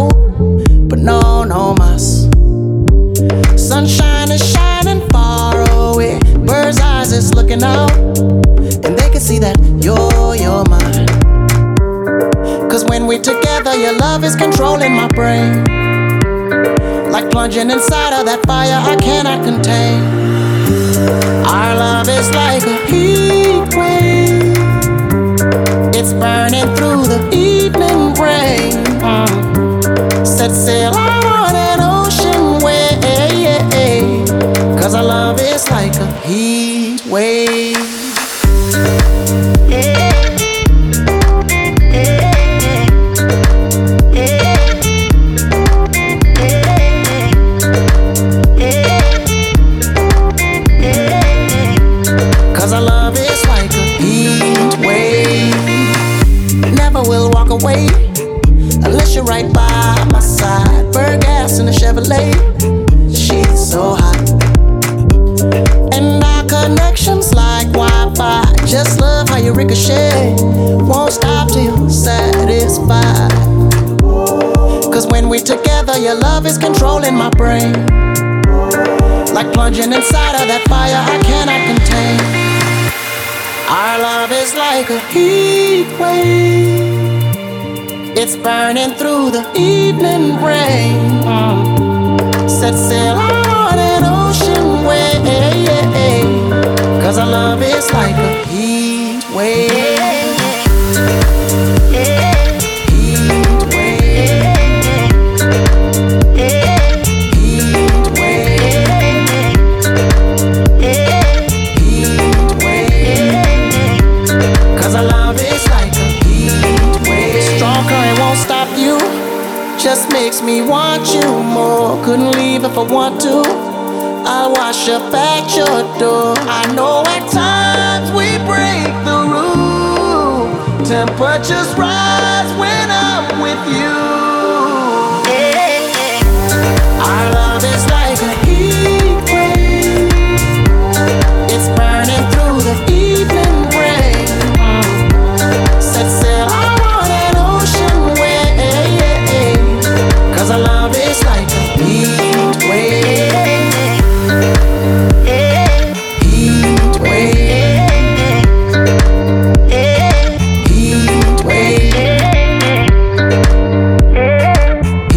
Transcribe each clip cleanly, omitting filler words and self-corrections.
out, but no mas. Sunshine is shining far away, bird's eyes is looking out, and they can see that you're mine. Cause when we're together, your love is controlling my brain, like plunging inside of that fire I cannot contain. Our love is like a heat wave, it's burning through the evening rain. Set sail out on an ocean wave, cause our love is like a heat wave. Cause our love is like a heat wave. Never will walk away unless you're right by my side. Burn gas in a Chevrolet, she's so hot. And our connection's like Wi-Fi. Just love how you ricochet, won't stop till you're satisfied. Cause when we're together, your love is controlling my brain, like plunging inside of that fire I cannot contain. Our love is like a heat wave, it's burning through the evening rain. Set sail out on an ocean wave, cause our love is like a heat wave. Just makes me want you more. Couldn't leave if I want to. I'll wash up at your door. I know at times we break the rule. Temperatures rise when I'm with you. Our love is like a heat wave, it's burning through the evening rain. Set sail out on an ocean wave, cause our love is like a heat wave. Heat wave. Heat wave.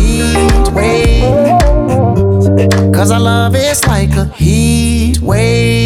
Heat wave. Cause our love is like a heat wave.